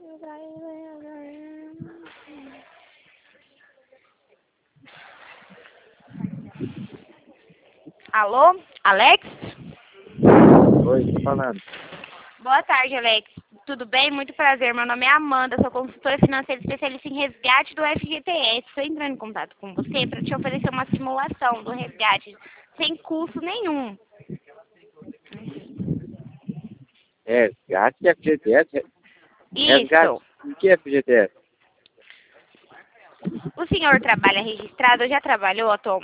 Alô, Alex? Oi, tô falando. Boa tarde, Alex. Tudo bem? Muito prazer. Meu nome é Amanda, sou consultora financeira especialista em resgate do FGTS. Estou entrando em contato com você para te oferecer uma simulação do resgate sem custo nenhum. Resgate de FGTS? Resgate Isso. de que FGTS? O senhor trabalha registrado? Já trabalhou, Tom?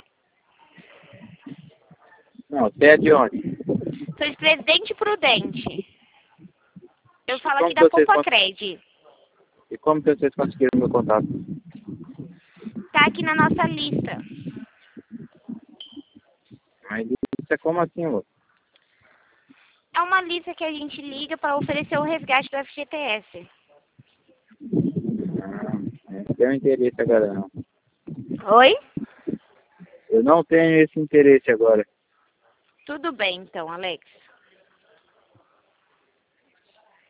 Não, você é de onde? Sou de Presidente Prudente. Eu falo aqui Como da que vocês Poupa-Cred. E como que vocês conseguiram meu contato? Tá aqui na nossa lista. Mas isso é como assim, moço? É uma lista que a gente liga para oferecer o resgate do FGTS. Não tenho interesse agora, não. Oi? Eu não tenho esse interesse agora. Tudo bem, então, Alex.